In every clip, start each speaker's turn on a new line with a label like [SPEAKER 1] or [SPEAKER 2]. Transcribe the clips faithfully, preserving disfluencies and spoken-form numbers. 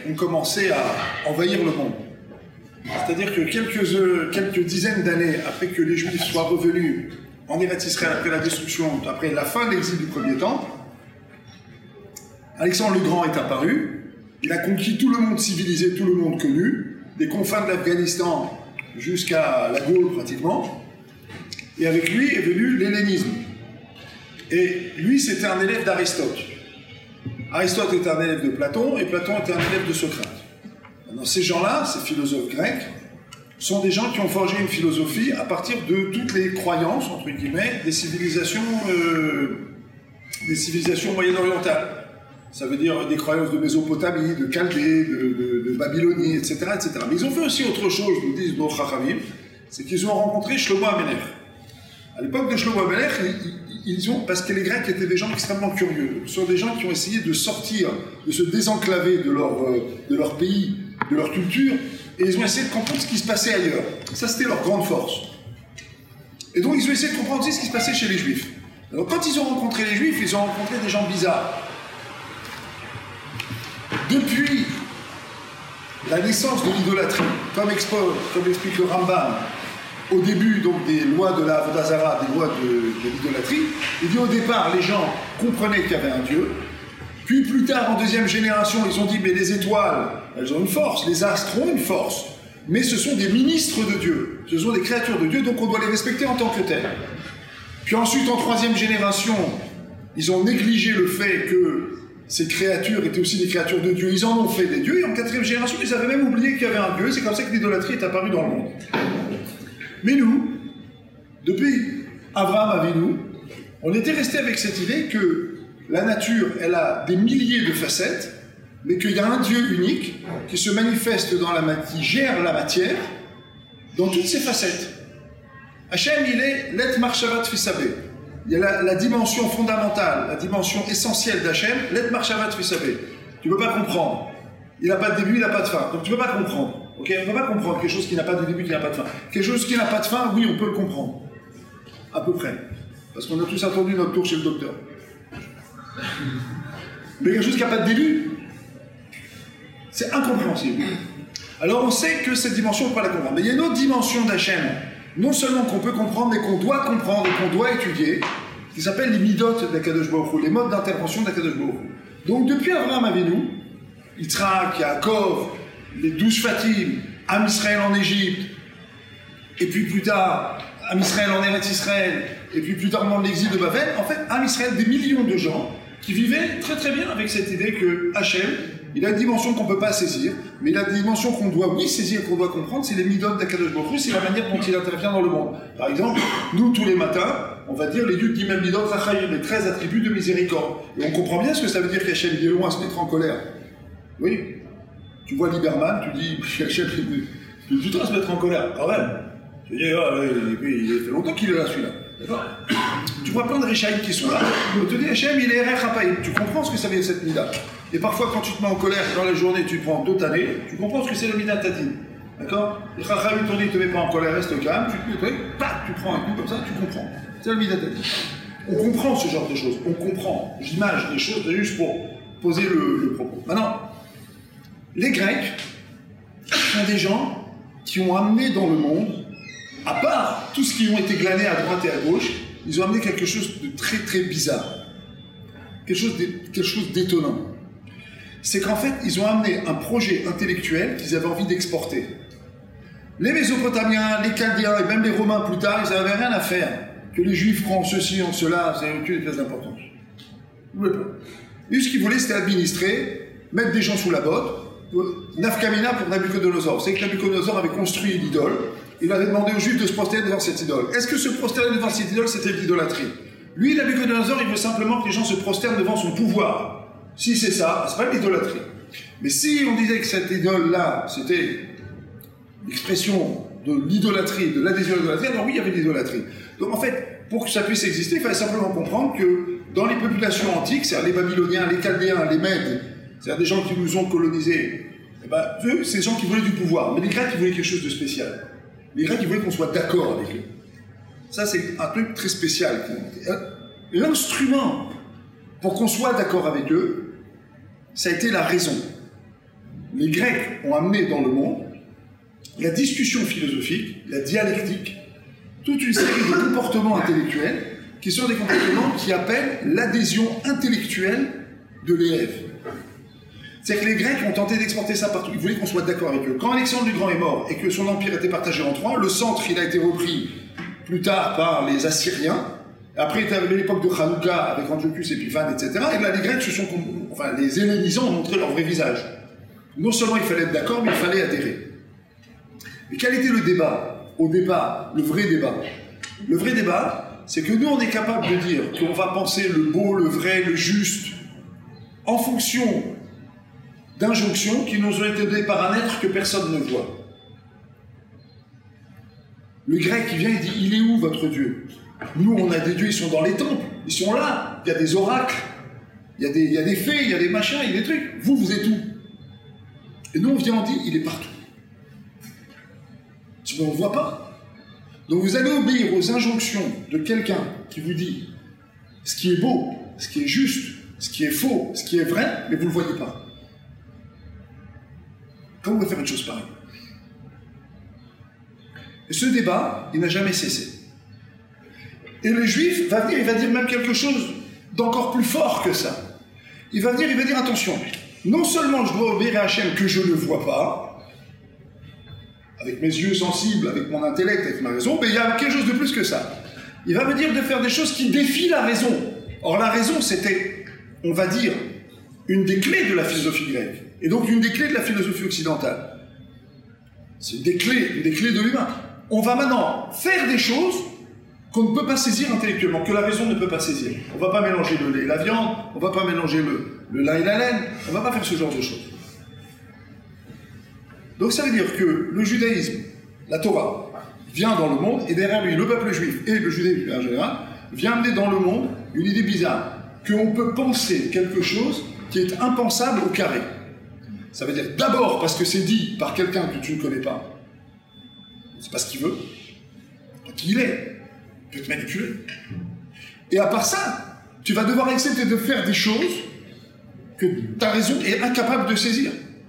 [SPEAKER 1] ont commencé à envahir le monde. C'est-à-dire que quelques, quelques dizaines d'années après que les Juifs soient revenus en Eretz Israël, après la destruction, après la fin de l'exil du premier temple, Alexandre le Grand est apparu, il a conquis tout le monde civilisé, tout le monde connu, des confins de l'Afghanistan jusqu'à la Gaule pratiquement, et avec lui est venu l'hellénisme. Et lui, c'était un élève d'Aristote. Aristote était un élève de Platon, et Platon était un élève de Socrate. Maintenant, ces gens-là, ces philosophes grecs, sont des gens qui ont forgé une philosophie à partir de toutes les croyances, entre guillemets, des civilisations, euh, des civilisations moyen-orientales. Ça veut dire des croyances de Mésopotamie, de Chaldée, de, de, de Babylonie, et cetera, et cetera. Mais ils ont fait aussi autre chose, nous disent nos Chachamim, c'est qu'ils ont rencontré Shlomo Amelech. À l'époque de Shlomo Amelech, ils, ils ont, parce que les Grecs étaient des gens extrêmement curieux, ce sont des gens qui ont essayé de sortir, de se désenclaver de leur, de leur pays, de leur culture, et ils ont essayé de comprendre ce qui se passait ailleurs. Ça, c'était leur grande force. Et donc, ils ont essayé de comprendre aussi ce qui se passait chez les Juifs. Alors, quand ils ont rencontré les Juifs, ils ont rencontré des gens bizarres. Depuis la naissance de l'idolâtrie, comme, comme explique le Rambam, au début donc, des lois de la Avodah Zarah, des lois de, de l'idolâtrie, il dit au départ, les gens comprenaient qu'il y avait un Dieu, puis plus tard, en deuxième génération, ils ont dit, mais les étoiles, elles ont une force, les astres ont une force, mais ce sont des ministres de Dieu, ce sont des créatures de Dieu, donc on doit les respecter en tant que tels. Puis ensuite, en troisième génération, ils ont négligé le fait que ces créatures étaient aussi des créatures de Dieu, ils en ont fait des dieux, et en quatrième génération, ils avaient même oublié qu'il y avait un Dieu, c'est comme ça que l'idolâtrie est apparue dans le monde. Mais nous, depuis Abraham Avinu, on était resté avec cette idée que la nature, elle a des milliers de facettes, mais qu'il y a un Dieu unique qui se manifeste dans la matière, qui gère la matière dans toutes ses facettes. Hachem, il est l'et marshavat fisabé. Il y a la, la dimension fondamentale, la dimension essentielle d'Hachem, l'et marshavat fisabé. Tu ne peux pas comprendre. Il n'a pas de début, il n'a pas de fin. Donc tu ne peux pas comprendre. Okay, on ne peut pas comprendre quelque chose qui n'a pas de début, qui n'a pas de fin. Quelque chose qui n'a pas de fin, oui, on peut le comprendre. À peu près. Parce qu'on a tous attendu notre tour chez le docteur. Mais quelque chose qui n'a pas de début, c'est incompréhensible. Alors on sait que cette dimension, on ne peut pas la comprendre. Mais il y a une autre dimension d'Hachem, non seulement qu'on peut comprendre, mais qu'on doit comprendre et qu'on doit étudier, qui s'appelle les midot d'Akadosh Baruch Hu, les modes d'intervention d'Akadosh Baruch Hu. Donc depuis Abraham Avinu, Yitzhak, Yaakov, les douze Fatim, Am Israël en Égypte, et puis plus tard, Am Israël en Eretz Israël, et puis plus tard au moment de l'exil de Babel, en fait, Am Israël, des millions de gens qui vivaient très très bien avec cette idée que Hachem, il a une dimension qu'on ne peut pas saisir, mais la dimension qu'on doit oui saisir, qu'on doit comprendre, c'est les midot d'Akadosh Baruch Hu, c'est la manière dont il intervient dans le monde. Par exemple, nous, tous les matins, on va dire les yud d'imam midot zachayim, les treize attributs de miséricorde. Et on comprend bien ce que ça veut dire qu'Hachem il est loin à se mettre en colère. Oui. Tu vois Lieberman, tu dis, Hachem, tu dois se mettre en colère, quand même. Tu dis, ah, il, il fait longtemps qu'il est là, celui-là. D'accord. Tu vois plein de Réchaïm qui sont là. On te dit, Hachem, il est R R Hapaïm. Tu comprends ce que ça veut dire cette mida. Et parfois, quand tu te mets en colère dans la journée, tu prends d'autres années, tu comprends ce que c'est le mida tadine. D'accord. Les Chachamim t'ont dit, ne te mets pas en colère, reste calme. Tu, tu, tu prends un coup comme ça, tu comprends. C'est le mida tadine. On comprend ce genre de choses. On comprend. J'image des choses juste pour poser le, le propos. Maintenant, les Grecs sont des gens qui ont amené dans le monde, à part tout ce qui ont été glanés à droite et à gauche, ils ont amené quelque chose de très très bizarre. Quelque chose, quelque chose d'étonnant. C'est qu'en fait, ils ont amené un projet intellectuel qu'ils avaient envie d'exporter. Les Mésopotamiens, les Chaldéens et même les Romains plus tard, ils n'avaient rien à faire. Que les Juifs feront ceci, en cela, ça n'a aucune place d'importance. Ils ne voulaient pas. Et ce qu'ils voulaient, c'était administrer, mettre des gens sous la botte. Nafkamina pour Nabucodonosor. C'est que Nabucodonosor avait construit une idole. Il avait demandé aux Juifs de se prosterner devant cette idole. Est-ce que se prosterner devant cette idole, c'était l'idolâtrie? Lui, Nabucodonosor, il veut simplement que les gens se prosternent devant son pouvoir. Si c'est ça, c'est pas de l'idolâtrie. Mais si on disait que cette idole-là, c'était l'expression de l'idolâtrie, de l'adhésion à l'idolâtrie, alors oui, il y avait de l'idolâtrie. Donc en fait, pour que ça puisse exister, il fallait simplement comprendre que dans les populations antiques, c'est-à-dire les Babyloniens, les Chaldéens, les Mèdes, c'est-à-dire des gens qui nous ont colonisés, eh ben, eux, c'est des gens qui voulaient du pouvoir. Mais les Grecs, ils voulaient quelque chose de spécial. Les Grecs, ils voulaient qu'on soit d'accord avec eux. Ça, c'est un truc très spécial. L'instrument pour qu'on soit d'accord avec eux, ça a été la raison. les Grecs ont amené dans le monde la discussion philosophique, la dialectique, toute une série de comportements intellectuels qui sont des comportements qui appellent l'adhésion intellectuelle de l'élève. C'est-à-dire que les Grecs ont tenté d'exporter ça partout. Ils voulaient qu'on soit d'accord avec eux. Quand Alexandre le Grand est mort et que son empire était partagé en trois, le centre, il a été repris plus tard par les Assyriens. Après est arrivée l'époque de Hanouka avec Antiochus Épiphane, et cetera. Et là, les Grecs se sont... Enfin, les hellénisants ont montré leur vrai visage. Non seulement il fallait être d'accord, mais il fallait adhérer. Et quel était le débat? Au départ, le vrai débat. Le vrai débat, c'est que nous, on est capable de dire qu'on va penser le beau, le vrai, le juste, en fonction d'injonctions qui nous ont été données par un être que personne ne voit. Le grec, il vient et dit, il est où votre Dieu? Nous, on a des dieux, ils sont dans les temples, ils sont là, il y a des oracles, il y a des, il y a des fées, il y a des machins, il y a des trucs. Vous, vous êtes où? Et nous, on vient, on dit, il est partout. Mais on ne le voit pas. Donc vous allez obéir aux injonctions de quelqu'un qui vous dit ce qui est beau, ce qui est juste, ce qui est faux, ce qui est vrai, mais vous ne le voyez pas. Comment vous pouvez faire une chose pareille? Et ce débat, il n'a jamais cessé. Et le juif va venir, il va dire même quelque chose d'encore plus fort que ça. Il va venir, il va dire attention, non seulement je dois obéir à Hachem que je ne vois pas, avec mes yeux sensibles, avec mon intellect, avec ma raison, mais il y a quelque chose de plus que ça. Il va me dire de faire des choses qui défient la raison. Or, la raison, c'était, on va dire, une des clés de la philosophie grecque, et donc une des clés de la philosophie occidentale. C'est une des clés, une des clés de l'humain. On va maintenant faire des choses qu'on ne peut pas saisir intellectuellement, que la raison ne peut pas saisir. On ne va pas mélanger le lait et la viande, on ne va pas mélanger le, le lin et la laine, on ne va pas faire ce genre de choses. Donc ça veut dire que le judaïsme, la Torah, vient dans le monde, et derrière lui, le peuple juif et le judaïsme en général, vient amener dans le monde une idée bizarre, qu'on peut penser quelque chose qui est impensable au carré. Ça veut dire d'abord parce que c'est dit par quelqu'un que tu ne connais pas, c'est pas ce qu'il veut, pas qui il est, il peut te manipuler. Et à part ça, tu vas devoir accepter de faire des choses que ta raison est incapable de saisir.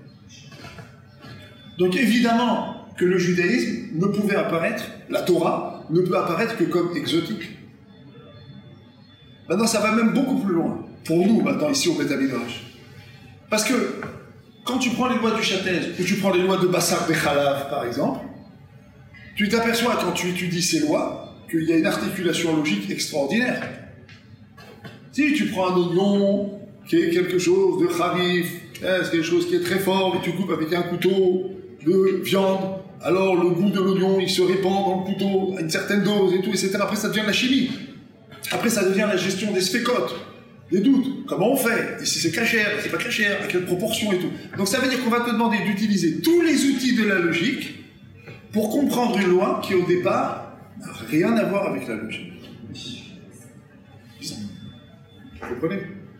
[SPEAKER 1] Donc évidemment que le judaïsme ne pouvait apparaître, la Torah ne peut apparaître que comme exotique. Maintenant, ça va même beaucoup plus loin, pour nous maintenant ici au Beth Midrash. Parce que quand tu prends les lois du Châtez, ou tu prends les lois de Bassar Bechalav par exemple, tu t'aperçois quand tu étudies ces lois qu'il y a une articulation logique extraordinaire. Si tu prends un oignon qui est quelque chose de kharif, c'est quelque chose qui est très fort, et tu coupes avec un couteau de viande, alors le goût de l'oignon, il se répand dans le couteau à une certaine dose et tout, et cetera. Après, ça devient de la chimie. Après, ça devient la gestion des sphécotes, des doutes. Comment on fait? Et si c'est cachère, c'est pas cachère, à quelle proportion et tout. Donc ça veut dire qu'on va te demander d'utiliser tous les outils de la logique pour comprendre une loi qui, au départ, n'a rien à voir avec la logique. Vous comprenez?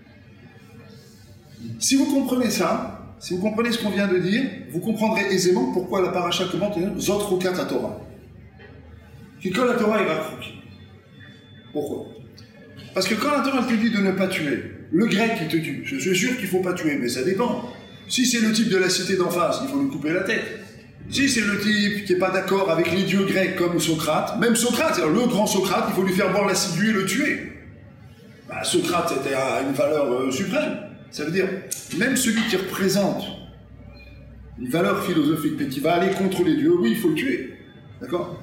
[SPEAKER 1] Si vous comprenez ça, si vous comprenez ce qu'on vient de dire, vous comprendrez aisément pourquoi la paracha commence Zot Rukat Torah. Qui quand la Torah est raccroquée. Pourquoi? Parce que quand la Torah te dit de ne pas tuer, le grec qui te tue, je suis sûr qu'il ne faut pas tuer, mais ça dépend. Si c'est le type de la cité d'en face, il faut lui couper la tête. Si c'est le type qui n'est pas d'accord avec les dieux grecs comme Socrate, même Socrate, c'est-à-dire le grand Socrate, il faut lui faire boire l'acidue et le tuer. Bah, Socrate était à une valeur euh, suprême. Ça veut dire, même celui qui représente une valeur philosophique, mais qui va aller contre les dieux, oui, il faut le tuer. D'accord?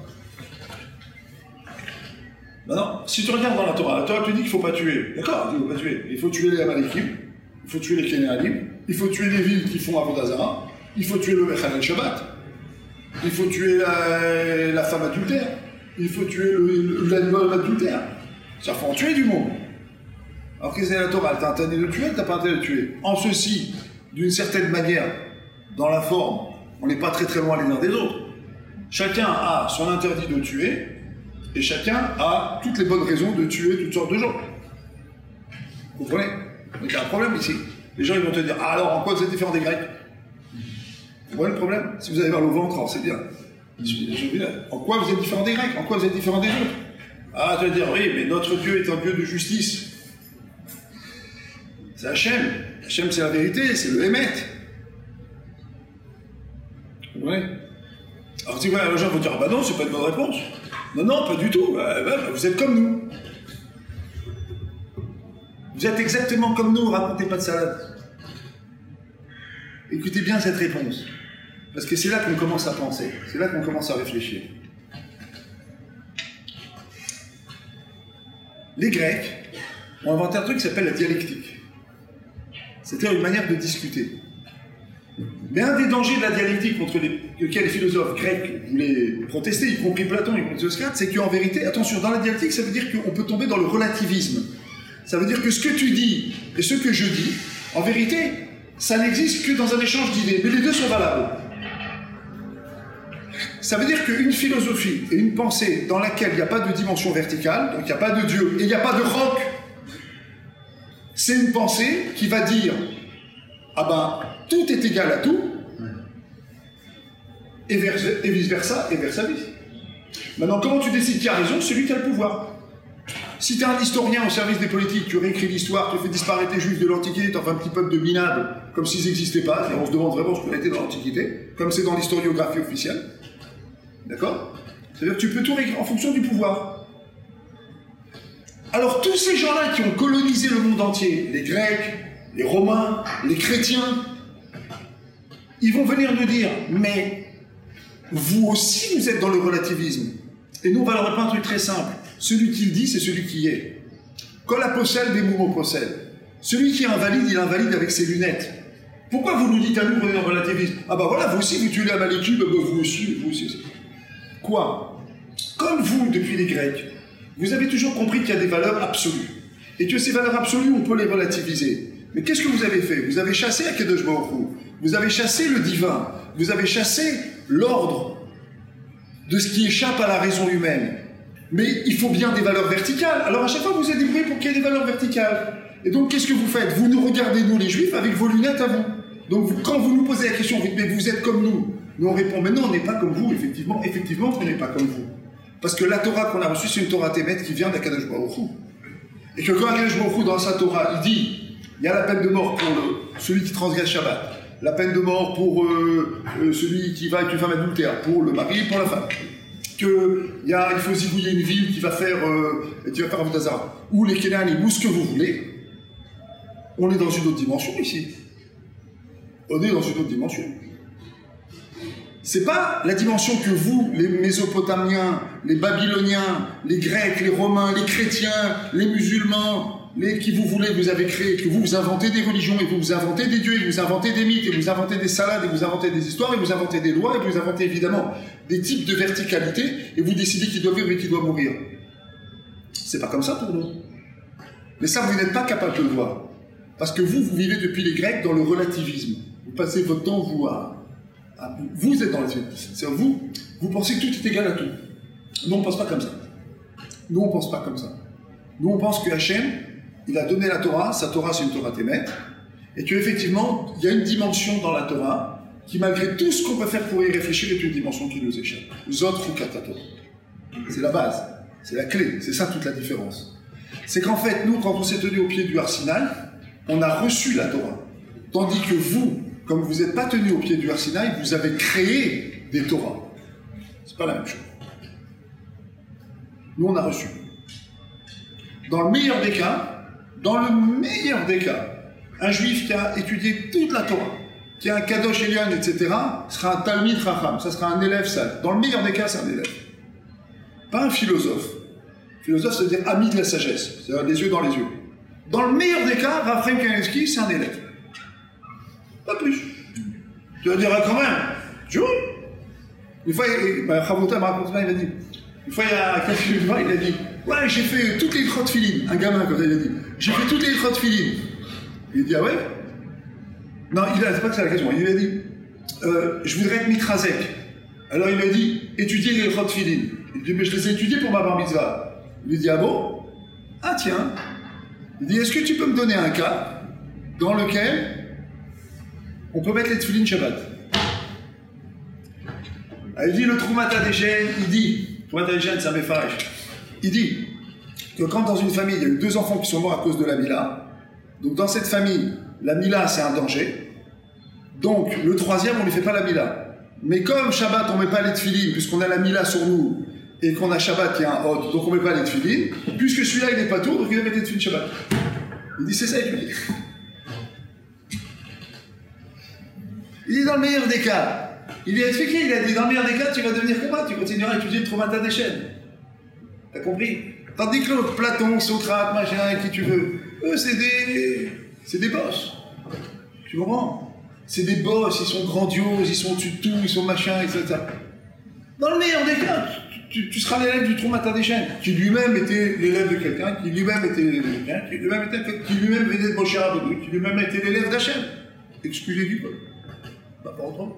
[SPEAKER 1] Maintenant, si tu regardes dans la Torah, la Torah te dit qu'il ne faut pas tuer. D'accord, il ne faut pas tuer. Il faut tuer les Amalekim, il faut tuer les Kénéanim, il faut tuer les villes qui font Avodazara, il faut tuer le Mechanel Shabbat, il faut tuer la, la femme adultère, il faut tuer l'animal adultère. Ça faut en tuer du monde. Alors qu'est-ce que c'est la Torah? T'as interdit de tuer, t'as pas interdit de tuer. En ceci, d'une certaine manière, dans la forme, on n'est pas très très loin les uns des autres. Chacun a son interdit de tuer, et chacun a toutes les bonnes raisons de tuer toutes sortes de gens. Vous comprenez? Donc il y a un problème ici. Les gens ils vont te dire, ah alors en quoi vous êtes différent des Grecs? Vous voyez le problème? Si vous allez vers le ventre, alors c'est bien. En quoi vous êtes différent des Grecs? En quoi vous êtes différent des autres? Ah, tu vas dire, oui, mais notre Dieu est un Dieu de justice. C'est Hachem. Hachem, c'est la vérité, c'est le Hémet. comprenez? Alors, si, ouais, les gens vont dire, ah bah non, c'est pas une bonne réponse. Non, non, pas du tout. Bah, bah, vous êtes comme nous. Vous êtes exactement comme nous, racontez pas de salade. Écoutez bien cette réponse. Parce que c'est là qu'on commence à penser. C'est là qu'on commence à réfléchir. Les Grecs ont inventé un truc qui s'appelle la dialectique. C'est-à-dire une manière de discuter. Mais un des dangers de la dialectique contre les, lequel les philosophes grecs voulaient protester, y compris Platon, y compris Socrate, c'est qu'en vérité, attention, dans la dialectique, ça veut dire qu'on peut tomber dans le relativisme. Ça veut dire que ce que tu dis et ce que je dis, en vérité, ça n'existe que dans un échange d'idées, mais les deux sont valables. Ça veut dire qu'une philosophie et une pensée dans laquelle il n'y a pas de dimension verticale, donc il n'y a pas de Dieu, et il n'y a pas de roc, c'est une pensée qui va dire « Ah ben, tout est égal à tout », et, et vice-versa, et versa-vis. Maintenant, comment tu décides qui a raison? Celui qui a le pouvoir. Si tu es un historien au service des politiques, tu réécris l'histoire, tu fais disparaître les juifs de l'Antiquité, tu en fais un petit peuple de minables, comme s'ils n'existaient pas, et on se demande vraiment ce qu'on a été dans l'Antiquité, comme c'est dans l'historiographie officielle. D'accord? C'est-à-dire que tu peux tout réécrire en fonction du pouvoir. Alors tous ces gens-là qui ont colonisé le monde entier, les Grecs, les Romains, les chrétiens, ils vont venir nous dire, mais vous aussi vous êtes dans le relativisme. Et nous on va leur répondre un truc très simple. Celui qui le dit, c'est celui qui est. Quand la possède, des mouvements possèdent. Celui qui est invalide, il invalide avec ses lunettes. Pourquoi vous nous dites à nous qu'on est dans le relativisme? Ah bah voilà, vous aussi vous tuez les Amalékites, bah vous aussi, vous aussi. Quoi? Comme vous, depuis les Grecs, vous avez toujours compris qu'il y a des valeurs absolues. Et que ces valeurs absolues, on peut les relativiser. Mais qu'est-ce que vous avez fait? Vous avez chassé Akadosh Baruch Hu. Vous avez chassé le divin. Vous avez chassé l'ordre de ce qui échappe à la raison humaine. Mais il faut bien des valeurs verticales. Alors à chaque fois, vous êtes débrouillé pour qu'il y ait des valeurs verticales. Et donc, qu'est-ce que vous faites? Vous nous regardez, nous les Juifs, avec vos lunettes à vous. Donc, vous, quand vous nous posez la question, vous dites, mais vous êtes comme nous. Nous, on répond, mais non, on n'est pas comme vous, effectivement. Effectivement, on n'est pas comme vous. Parce que la Torah qu'on a reçue, c'est une Torah Témet qui vient d'Akadosh Baruch Hu. Et que quand Akadosh Baruch Hu, dans sa Torah, il dit, il y a la peine de mort pour le, celui qui transgresse Shabbat, la peine de mort pour euh, euh, celui qui va avec une femme adultère, pour le mari et pour la femme. Que y a, il faut zigouiller une ville qui va faire, euh, qui va faire un Vodazara, ou les Kénanim, ou ce que vous voulez. On est dans une autre dimension ici. On est dans une autre dimension. C'est pas la dimension que vous, les Mésopotamiens, les Babyloniens, les Grecs, les Romains, les chrétiens, les musulmans, les qui vous voulez, vous avez créé, que vous vous inventez des religions, et vous vous inventez des dieux, et vous inventez des mythes, et vous inventez des salades, et vous inventez des histoires, et vous inventez des lois, et vous inventez évidemment des types de verticalité, et vous décidez qui doit vivre et qui doit mourir. C'est pas comme ça pour nous. Mais ça, vous n'êtes pas capable de le voir. Parce que vous, vous vivez depuis les Grecs dans le relativisme. Vous passez votre temps, vous, à... à vous êtes dans le c'est vous, vous pensez que tout est égal à tout. Nous, on ne pense pas comme ça. Nous, on ne pense pas comme ça. Nous, on pense que Hachem, il a donné la Torah, sa Torah, c'est une Torah Témet, et qu'effectivement, il y a une dimension dans la Torah qui, malgré tout ce qu'on peut faire pour y réfléchir, est une dimension qui nous échappe. Zot Chukat Torah. C'est la base, c'est la clé, c'est ça toute la différence. C'est qu'en fait, nous, quand on s'est tenu au pied du Har Sinaï, on a reçu la Torah. Tandis que vous, comme vous n'êtes pas tenu au pied du Har Sinaï, vous avez créé des Torahs. C'est pas la même chose. Nous, on a reçu. Dans le meilleur des cas, dans le meilleur des cas, un juif qui a étudié toute la Torah, qui a un Kadosh Elion, et cetera, sera un Talmid Chacham, ça sera un élève sage. Dans le meilleur des cas, c'est un élève. Pas un philosophe. Philosophe, c'est-à-dire ami de la sagesse, c'est-à-dire les yeux dans les yeux. Dans le meilleur des cas, Raphaël Kanevski, c'est un élève. Pas plus. Tu vas dire, quand même, tu vois. Une fois, Chavota m'a raconté, il a dit, une fois, il y a quelques mois, il a dit, ouais, j'ai fait toutes les crottes filines. Un gamin, comme ça, il a dit, j'ai fait toutes les crottes filines. Il a dit, ah ouais? Non, il a, c'est pas que c'est la question. Il lui a dit, euh, je voudrais être mitrazek. Alors il lui a dit, étudier les crottes filines. Il dit, mais je les ai étudiées pour ma bar mitzvah. Il lui dit, ah bon? Ah tiens. Il dit, est-ce que tu peux me donner un cas dans lequel on peut mettre les tefilines Shabbat? Il dit, le Troumata Dechen, il dit, Troumata Dechen, c'est un méfarage, il dit que quand dans une famille, il y a eu deux enfants qui sont morts à cause de la Mila, donc dans cette famille, la Mila, c'est un danger, donc le troisième, on ne lui fait pas la Mila. Mais comme Shabbat, on ne met pas les tefilines, puisqu'on a la Mila sur nous, et qu'on a Shabbat qui est un hot, donc on ne met pas les tefilines, puisque celui-là, il n'est pas tout, donc il va mettre les tefilines Shabbat. Il dit, c'est ça, il dit. Il dit, dans le meilleur des cas, il lui a expliqué, il a dit, dans le meilleur des cas, tu vas devenir comme moi, tu continueras à étudier le Troumata des chaînes. T'as compris? Tandis que l'autre, Platon, Socrate, machin, qui tu veux, eux, c'est des... c'est des boss. Tu comprends? C'est des boss, ils sont grandioses, ils sont au-dessus de tout, ils sont machin, et cetera. Dans le meilleur des cas, tu, tu seras l'élève du Troumata des chaînes, qui lui-même était l'élève de quelqu'un, qui lui-même était l'élève de quelqu'un, qui lui-même était, qui lui-même venait de Moshe Rabbeinu, qui lui-même était l'élève d'Hachem. Excusez du peuple. Bah, pas autrement.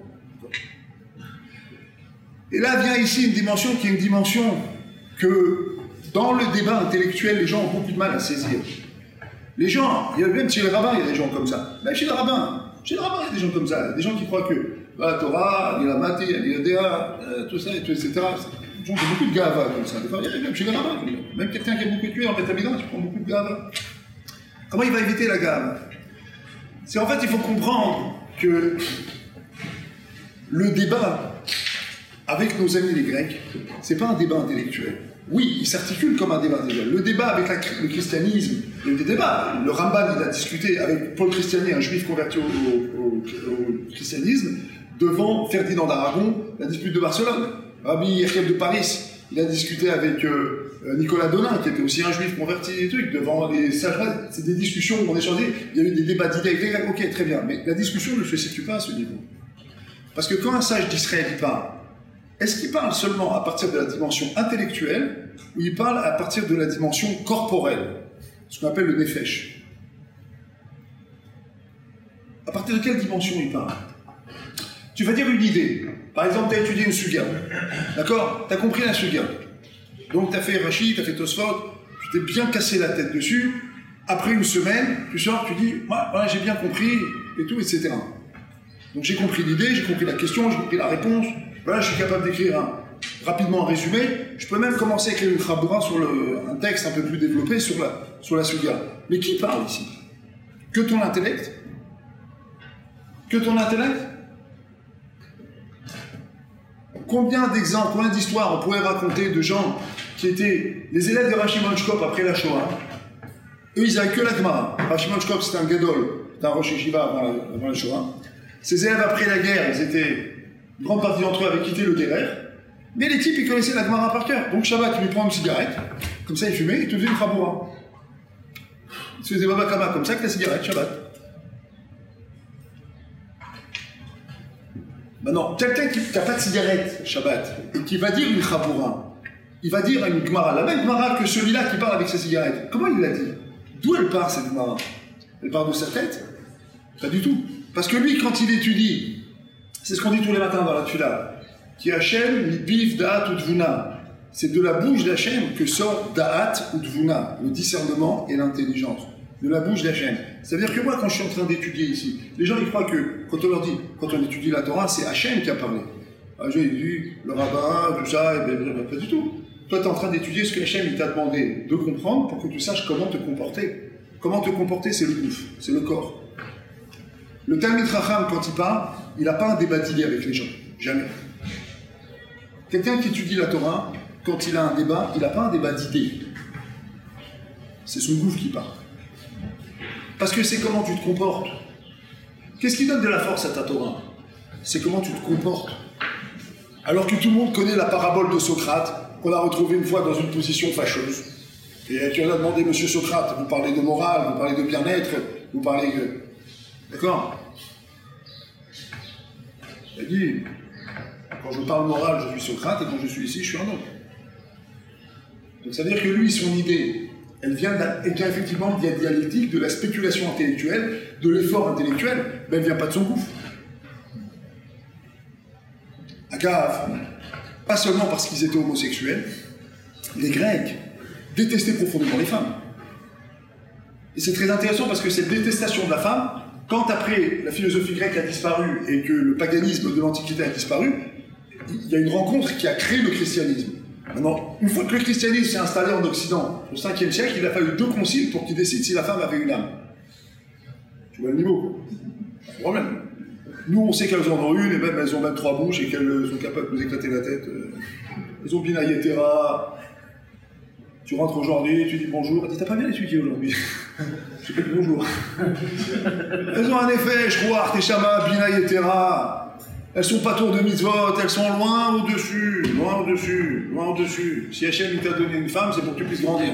[SPEAKER 1] Et là vient ici une dimension qui est une dimension que, dans le débat intellectuel, les gens ont beaucoup de mal à saisir. Les gens, il y a même chez les rabbins, il y a des gens comme ça. Même chez les rabbins, chez les rabbins, il y a des gens comme ça. Des gens qui croient que bah, la Torah, il y a la Maté, il y a l'Yodéa, euh, tout ça, et tout, et cetera. Des gens qui ont beaucoup de gava comme ça. Il y a même chez les rabbins, même quelqu'un qui a beaucoup tué en Bétamidin, tu prends beaucoup de gava. Comment il va éviter la gave? C'est en fait, il faut comprendre que le débat avec nos amis les Grecs, c'est pas un débat intellectuel. Oui, il s'articule comme un débat intellectuel. Le débat avec la, le christianisme, il y a eu des débats. Le Ramban, il a discuté avec Paul Christiani, un juif converti au, au, au, au christianisme, devant Ferdinand d'Aragon, la dispute de Barcelone. Rabbi Yechiel de Paris, il a discuté avec euh, Nicolas Donin, qui était aussi un juif converti et trucs, devant les sages. C'est des discussions où on échangeait. Il y a eu des débats d'idées avec les Grecs. Ok, très bien. Mais la discussion ne se situe pas à ce niveau. Parce que quand un sage d'Israël il parle, est-ce qu'il parle seulement à partir de la dimension intellectuelle ou il parle à partir de la dimension corporelle, ce qu'on appelle le nefesh? À partir de quelle dimension il parle? Tu vas dire une idée. Par exemple, tu as étudié une suga. D'accord? Tu as compris la suga. Donc tu as fait Rashi, tu as fait Tosfot, tu t'es bien cassé la tête dessus. Après une semaine, tu sors, tu dis, ouais, ouais, j'ai bien compris, et tout, et cetera. Donc j'ai compris l'idée, j'ai compris la question, j'ai compris la réponse. Voilà, je suis capable d'écrire un, rapidement un résumé. Je peux même commencer à écrire une chabura sur le, un texte un peu plus développé sur la, sur la suga. Mais qui parle ici? Que ton intellect? Que ton intellect? Combien d'exemples, combien d'histoires on pourrait raconter de gens qui étaient les élèves de Rashi Shkop après la Shoah? Eux, ils n'avaient que la Gemara. Rashi Shkop, c'était un gadol, c'était un Rosh Yeshiva avant la, avant la Shoah. Ces élèves après la guerre, ils étaient... Une grande partie d'entre eux avaient quitté le Gerer, mais les types, ils connaissaient la Gemara par cœur. Donc Shabbat, il lui prend une cigarette, comme ça il fumait, il te faisait une chaboura. Il se faisait Baba Kama, comme ça, avec la cigarette, Shabbat. Maintenant, quelqu'un qui n'a pas de cigarette, Shabbat, et qui va dire une chaboura, il va dire à une Gemara, la même Gemara que celui-là qui parle avec sa cigarette. Comment il l'a dit? D'où elle part, cette Gemara? Elle part de sa tête? Pas du tout. Parce que lui, quand il étudie, c'est ce qu'on dit tous les matins dans la Tfila, qui Hachem, Mipiv, Da'at ou Tvuna. C'est de la bouche d'Hachem que sort Da'at ou Tvuna, le discernement et l'intelligence. De la bouche d'Hachem. C'est-à-dire que moi, quand je suis en train d'étudier ici, les gens ils croient que, quand on leur dit, quand on étudie la Torah, c'est Hachem qui a parlé. Ah, j'ai dit, le rabbin, tout ça, et bien, pas du tout. Toi, tu es en train d'étudier ce que Hachem il t'a demandé de comprendre pour que tu saches comment te comporter. Comment te comporter, c'est le gouffre, c'est le corps. Le Talmid Chacham, quand il parle, il n'a pas un débat d'idées avec les gens. Jamais. Quelqu'un qui étudie la Torah, quand il a un débat, il n'a pas un débat d'idées. C'est son gouffre qui parle. Parce que c'est comment tu te comportes. Qu'est-ce qui donne de la force à ta Torah? C'est comment tu te comportes. Alors que tout le monde connaît la parabole de Socrate, qu'on a retrouvée une fois dans une position fâcheuse. Et tu as demandé, monsieur Socrate, vous parlez de morale, vous parlez de bien-être, vous parlez de... D'accord? Il a dit, quand je parle morale, je suis Socrate, et quand je suis ici, je suis un autre. Donc ça veut dire que lui, son idée, elle vient, elle vient effectivement de la dialectique, de la spéculation intellectuelle, de l'effort intellectuel, mais elle ne vient pas de son gouffre. Agave, pas seulement parce qu'ils étaient homosexuels, les Grecs détestaient profondément les femmes. Et c'est très intéressant parce que cette détestation de la femme, quand après la philosophie grecque a disparu et que le paganisme de l'Antiquité a disparu, il y a une rencontre qui a créé le christianisme. Maintenant, une fois que le christianisme s'est installé en Occident, au cinquième siècle, il a fallu deux conciles pour qu'ils décident si la femme avait une âme. Tu vois le niveau, quoi. Pas de problème. Nous, on sait qu'elles en ont une, et même elles ont même trois bouches, et qu'elles sont capables de nous éclater la tête. Elles ont Binaï Tera. Tu rentres aujourd'hui, tu dis bonjour. Elle dit, t'as pas bien étudié aujourd'hui. Je fais bonjour. Elles ont un effet, je crois, Arteshama, Binaï Tera. Elles sont pas tour de mitzvot, elles sont loin au-dessus, loin au-dessus, loin au-dessus. Si Hachem il t'a donné une femme, c'est pour que tu puisses grandir.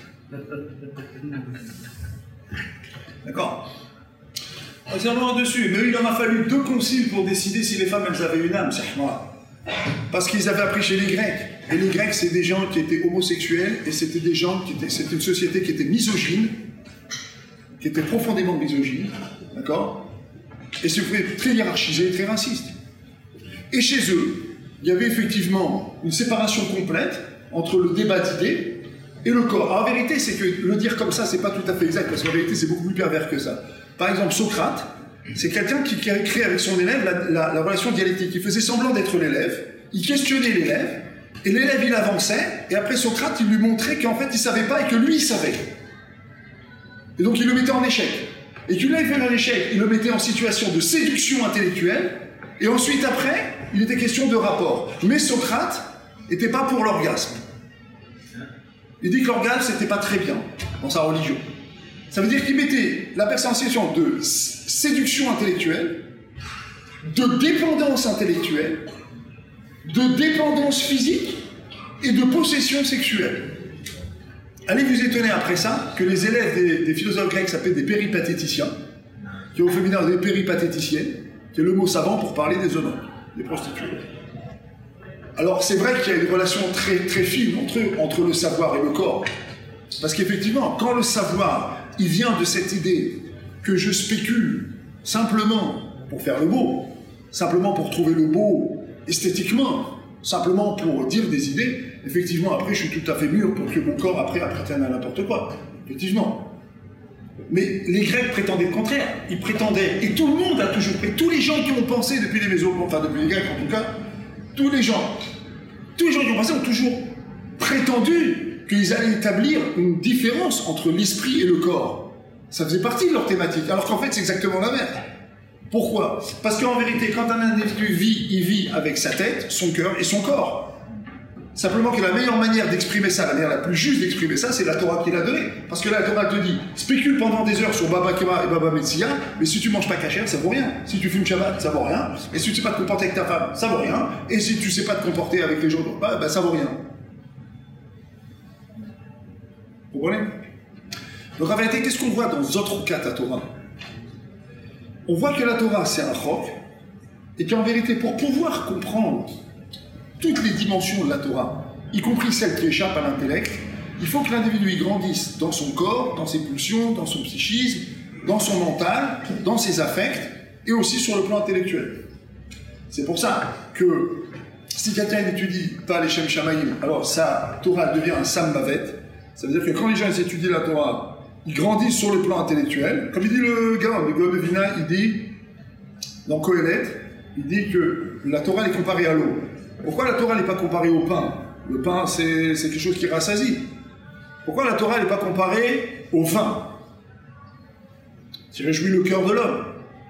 [SPEAKER 1] D'accord? C'est loin au-dessus. Mais il en a fallu deux conciles pour décider si les femmes elles avaient une âme, c'est moi. Parce qu'ils avaient appris chez les Grecs. Et les Grecs, c'est des gens qui étaient homosexuels, et c'était des gens qui étaient. C'était une société qui était misogyne, qui était profondément misogyne, d'accord? Et c'était très hiérarchisé, très raciste. Et chez eux, il y avait effectivement une séparation complète entre le débat d'idées et le corps. Alors, en vérité, c'est que le dire comme ça, c'est pas tout à fait exact, parce qu'en vérité, c'est beaucoup plus pervers que ça. Par exemple, Socrate, c'est quelqu'un qui, qui a créé avec son élève la, la, la relation dialectique. Il faisait semblant d'être l'élève, il questionnait l'élève, et l'élève, il avançait, et après Socrate, il lui montrait qu'en fait, il savait pas et que lui, il savait. Et donc, il le mettait en échec. Et qu'il l'ait fait en échec, il le mettait en situation de séduction intellectuelle, et ensuite, après, il était question de rapport. Mais Socrate n'était pas pour l'orgasme. Il dit que l'orgasme, c'était pas très bien dans sa religion. Ça veut dire qu'il mettait la personne en situation de séduction intellectuelle, de dépendance intellectuelle, de dépendance physique et de possession sexuelle. Allez vous étonner après ça que les élèves des, des philosophes grecs s'appellent des péripatéticiens, qui au féminin des péripatéticiennes, qui est le mot savant pour parler des honneurs, des prostituées. Alors c'est vrai qu'il y a une relation très, très fine entre, entre le savoir et le corps. Parce qu'effectivement, quand le savoir, il vient de cette idée que je spécule simplement pour faire le beau, simplement pour trouver le beau esthétiquement, simplement pour dire des idées, effectivement, après, je suis tout à fait mûr pour que mon corps, après, appartienne à n'importe quoi. Effectivement. Mais les Grecs prétendaient le contraire. Ils prétendaient, et tout le monde a toujours pris, tous les gens qui ont pensé depuis les Mésopotamiens, enfin depuis les Grecs en tout cas, tous les gens, tous les gens qui ont pensé ont toujours prétendu qu'ils allaient établir une différence entre l'esprit et le corps. Ça faisait partie de leur thématique, alors qu'en fait c'est exactement la même. Pourquoi? Parce qu'en vérité, quand un individu vit, il vit avec sa tête, son cœur et son corps. Simplement que la meilleure manière d'exprimer ça, la manière la plus juste d'exprimer ça, c'est la Torah qui l'a donnée. Parce que là, la Torah te dit, spécule pendant des heures sur Baba Kema et Baba Metsia, mais si tu manges pas cachère, ça vaut rien. Si tu fumes Shabbat, ça vaut rien. Et si tu sais pas te comporter avec ta femme, ça vaut rien. Et si tu sais pas te comporter avec les gens de repas, ben ça vaut rien. Vous comprenez? Donc en vérité, qu'est-ce qu'on voit dans d'autres cas de la Torah? On voit que la Torah, c'est un chok, et qu'en vérité, pour pouvoir comprendre toutes les dimensions de la Torah, y compris celles qui échappent à l'intellect, il faut que l'individu y grandisse dans son corps, dans ses pulsions, dans son psychisme, dans son mental, dans ses affects, et aussi sur le plan intellectuel. C'est pour ça que si quelqu'un étudie pas les Shem Shamaïm, alors sa Torah devient un Sambavet. Ça veut dire que quand les gens étudient la Torah, ils grandissent sur le plan intellectuel. Comme il dit le gars, le gars de Vina, il dit, dans Kohelet, il dit que la Torah est comparée à l'eau. Pourquoi la Torah n'est pas comparée au pain? Le pain, c'est, c'est quelque chose qui rassasie. Pourquoi la Torah n'est pas comparée au vin qui réjouit le cœur de l'homme,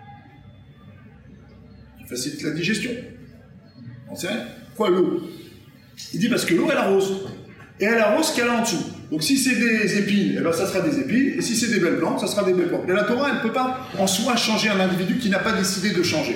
[SPEAKER 1] qui facilite la digestion? On sait rien. Pourquoi l'eau? Il dit parce que l'eau, elle arrose. Et elle arrose ce qu'elle a en dessous. Donc si c'est des épines, eh ben ça sera des épines. Et si c'est des belles plantes, ça sera des belles plantes. Mais la Torah, elle ne peut pas en soi changer un individu qui n'a pas décidé de changer.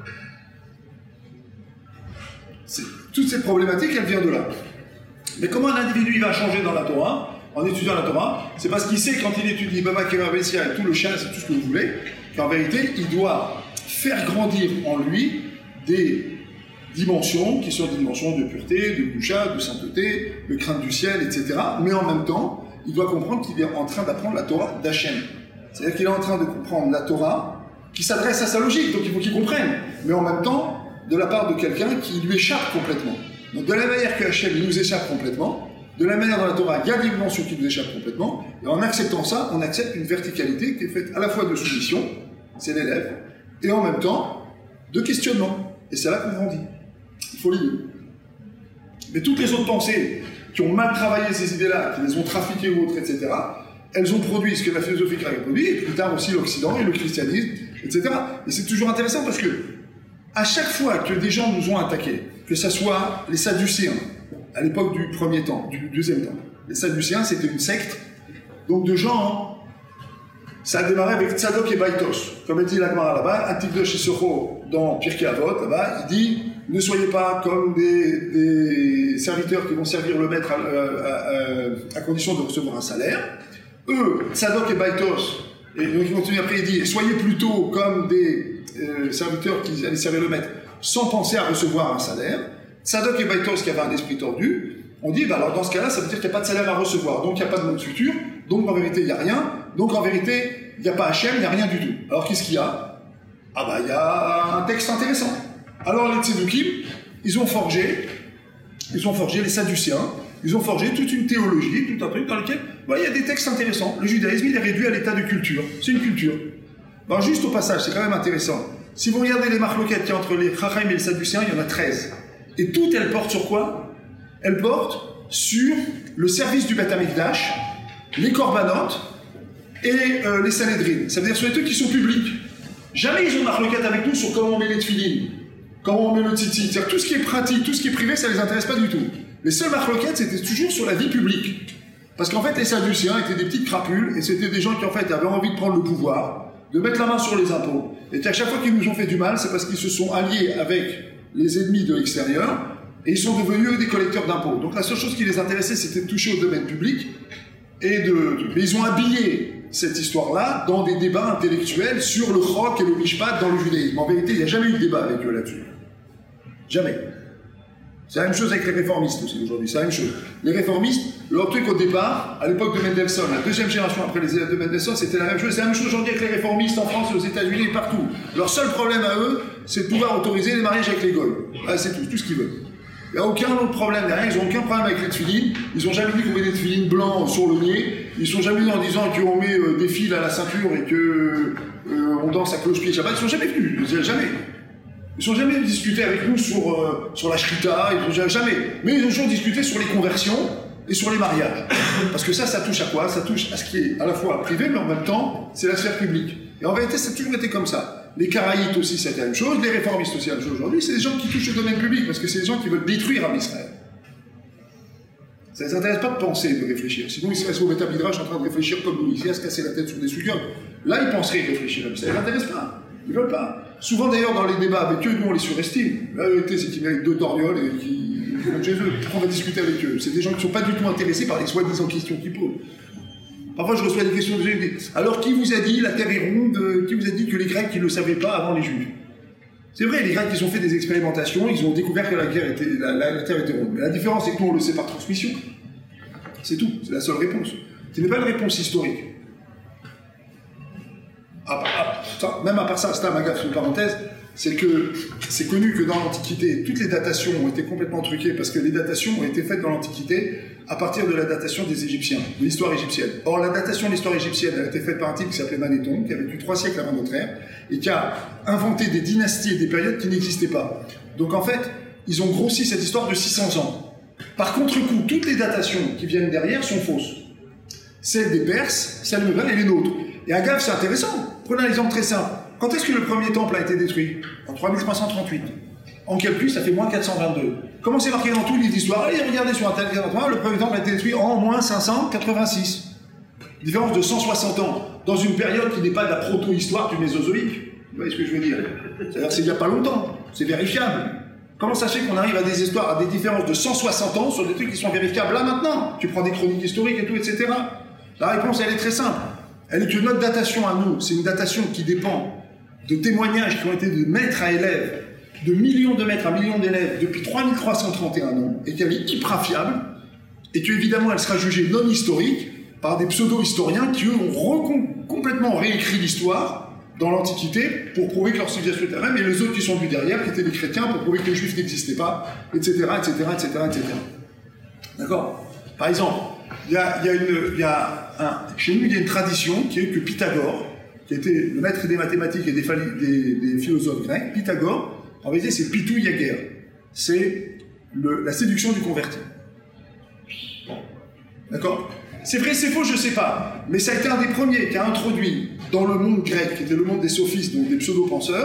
[SPEAKER 1] C'est, toute cette problématique, elle vient de là. Mais comment un individu il va changer dans la Torah, en étudiant la Torah? C'est parce qu'il sait, quand il étudie Baba Kema Bessia et tout le chien, c'est tout ce que vous voulez, qu'en vérité, il doit faire grandir en lui des dimensions qui sont des dimensions de pureté, de boucha, de sainteté, de crainte du ciel, et cetera. Mais en même temps, il doit comprendre qu'il est en train d'apprendre la Torah d'Hachem. C'est-à-dire qu'il est en train de comprendre la Torah qui s'adresse à sa logique, donc il faut qu'il comprenne. Mais en même temps, de la part de quelqu'un qui lui échappe complètement. Donc de la manière que Hachem nous échappe complètement, de la manière dans la Torah, il y a des dimensions qui nous échappent complètement, et en acceptant ça, on accepte une verticalité qui est faite à la fois de soumission, c'est l'élève, et en même temps de questionnement. Et c'est là qu'on grandit. Il faut l'idée. Mais toutes les autres pensées qui ont mal travaillé ces idées-là, qui les ont trafiquées ou autres, et cetera, elles ont produit ce que la philosophie grecque a produit, et plus tard aussi l'Occident et le christianisme, et cetera. Et c'est toujours intéressant parce que à chaque fois que des gens nous ont attaqués, que ce soit les Sadducéens, à l'époque du premier temps, du deuxième temps, les Sadducéens, c'était une secte, donc de gens, ça a démarré avec Tzadok et Baïtos, comme dit la Gemara là-bas, Atikdosh Issocho dans Pirkei Avot, là-bas, il dit, ne soyez pas comme des, des serviteurs qui vont servir le maître à, à, à, à condition de recevoir un salaire. Eux, Tzadok et Baïtos, et donc il continue après, il dit, soyez plutôt comme des euh, serviteurs qui allaient servir le maître sans penser à recevoir un salaire. Tzadok et Baïtos qui avaient un esprit tordu, on dit, bah alors dans ce cas-là, ça veut dire qu'il n'y a pas de salaire à recevoir, donc il n'y a pas de monde futur, donc en vérité il n'y a rien, donc en vérité il n'y a pas Hachem, il n'y a rien du tout. Alors qu'est-ce qu'il y a? Ah bah il y a un texte intéressant. Alors les Tzedoukim, ils ont forgé, ils ont forgé les Sadducéens, ils ont forgé toute une théologie, tout un truc dans lequel, bah, il y a des textes intéressants. Le judaïsme, il est réduit à l'état de culture. C'est une culture. Bah, juste au passage, c'est quand même intéressant. Si vous regardez les marloquettes qu'il y a entre les Chachamim et les Sadducéens, il y en a treize. Et toutes, elles portent sur quoi? Elles portent sur le service du Beth Amikdash, les Korbanot et euh, les Sanhedrin. Ça veut dire sur les trucs qui sont publics. Jamais ils ont marloquette avec nous sur comment on met les tefilines, comment on met le tzitzit. C'est-à-dire tout ce qui est pratique, tout ce qui est privé, ça les intéresse pas du tout. Les seules marloquettes, c'était toujours sur la vie publique. Parce qu'en fait, les Sadducéens étaient des petites crapules, et c'était des gens qui, en fait, avaient envie de prendre le pouvoir, de mettre la main sur les impôts. Et qu'à chaque fois qu'ils nous ont fait du mal, c'est parce qu'ils se sont alliés avec les ennemis de l'extérieur, et ils sont devenus, eux, des collecteurs d'impôts. Donc la seule chose qui les intéressait, c'était de toucher au domaine public, et de... de... Mais ils ont habillé cette histoire-là dans des débats intellectuels sur le chok et le mishpat dans le judaïsme. En vérité, il n'y a jamais eu de débat avec eux là-dessus. Jamais. C'est la même chose avec les réformistes aussi aujourd'hui, c'est la même chose. Les réformistes, leur truc au départ, à l'époque de Mendelssohn, la deuxième génération après les élèves de Mendelssohn, c'était la même chose. C'est la même chose aujourd'hui avec les réformistes en France, aux États-Unis et partout. Leur seul problème à eux, c'est de pouvoir autoriser les mariages avec les goïs. Ah, c'est tout, tout ce qu'ils veulent. Il n'y a aucun autre problème derrière, ils n'ont aucun problème avec les tefilines. Ils n'ont jamais dit qu'on met des tefilines blancs sur le nez. Ils ne sont jamais venus en disant qu'on met euh, des fils à la ceinture et qu'on euh, danse à cloche-pied Shabbat. Ils ne sont jamais venus, jamais. Ils n'ont jamais discuté avec nous sur, euh, sur la shrita, ils n'ont jamais. Mais ils ont toujours discuté sur les conversions et sur les mariages. Parce que ça, ça touche à quoi? Ça touche à ce qui est à la fois privé, mais en même temps, c'est la sphère publique. Et en vérité, ça a toujours été comme ça. Les Karaïtes aussi, c'est la même chose. Les réformistes aussi, la même chose aujourd'hui. C'est des gens qui touchent au domaine public, parce que c'est des gens qui veulent détruire Am Israël. Ça ne les intéresse pas de penser, de réfléchir. Sinon, ils seraient au Beth Midrash en train de réfléchir comme nous, ici, à se casser la tête sur des sujets. Là, ils penseraient réfléchir. Ça ne les intéresse pas. Ils ne veulent pas. Souvent d'ailleurs dans les débats avec eux, nous on les surestime. La vérité c'est qu'ils méritent deux torgnoles et qui vont chez eux. On va discuter avec eux. C'est des gens qui ne sont pas du tout intéressés par les soi-disant questions qu'ils posent. Parfois je reçois des questions de gens qui disent alors qui vous a dit la terre est ronde? Qui vous a dit que les Grecs qui ne le savaient pas avant les Juifs? C'est vrai, les Grecs ils ont fait des expérimentations, ils ont découvert que la, guerre était, la, la, la terre était ronde. Mais la différence c'est que nous on le sait par transmission. C'est tout, c'est la seule réponse. Ce n'est pas une réponse historique. Ah, ah, ça, même à part ça, c'est un magaf, une parenthèse, c'est que c'est connu que dans l'Antiquité, toutes les datations ont été complètement truquées parce que les datations ont été faites dans l'Antiquité à partir de la datation des Égyptiens, de l'histoire égyptienne. Or, la datation de l'histoire égyptienne a été faite par un type qui s'appelait Manéthon, qui a vécu trois siècles avant notre ère, et qui a inventé des dynasties et des périodes qui n'existaient pas. Donc en fait, ils ont grossi cette histoire de six cents ans. Par contre-coup, toutes les datations qui viennent derrière sont fausses. Celles des Perses, celles de Babel et les nôtres. Et à gaffe, c'est intéressant. Prenez un exemple très simple. Quand est-ce que le premier temple a été détruit? En trois mille trois cent trente-huit. En calcul, ça fait moins quatre cent vingt-deux. Comment c'est marqué dans tous les livres d'histoire? Allez, regardez sur Internet, le premier temple a été détruit en moins cinq cent quatre-vingt-six. Différence de cent soixante ans, dans une période qui n'est pas de la proto-histoire du Mésozoïque. Vous voyez ce que je veux dire? C'est-à-dire que c'est il n'y a pas longtemps. C'est vérifiable. Comment ça fait qu'on arrive à des histoires, à des différences de cent soixante ans sur des trucs qui sont vérifiables là maintenant? Tu prends des chroniques historiques et tout, et cetera. La réponse, elle est très simple. Elle est que notre datation à nous, c'est une datation qui dépend de témoignages qui ont été de maître à élève, de millions de maîtres à millions d'élèves depuis trois mille trois cent trente et un ans, et qu'elle est hyper fiable, et qu'évidemment elle sera jugée non historique par des pseudo-historiens qui eux ont recom- complètement réécrit l'histoire dans l'Antiquité pour prouver que leur civilisation était la même, et les autres qui sont venus derrière, qui étaient des chrétiens, pour prouver que les juifs n'existaient pas, et cetera, et cetera, et cetera, et cetera. D'accord? Par exemple, il y a, il y a une, il y a un, chez nous, il y a une tradition qui est que Pythagore, qui était le maître des mathématiques et des, des, des philosophes grecs, Pythagore, en vérité, c'est Pitou Yager. C'est le, la séduction du converti. D'accord? C'est vrai, c'est faux, je ne sais pas. Mais ça a été un des premiers qui a introduit dans le monde grec, qui était le monde des sophistes, donc des pseudo-penseurs,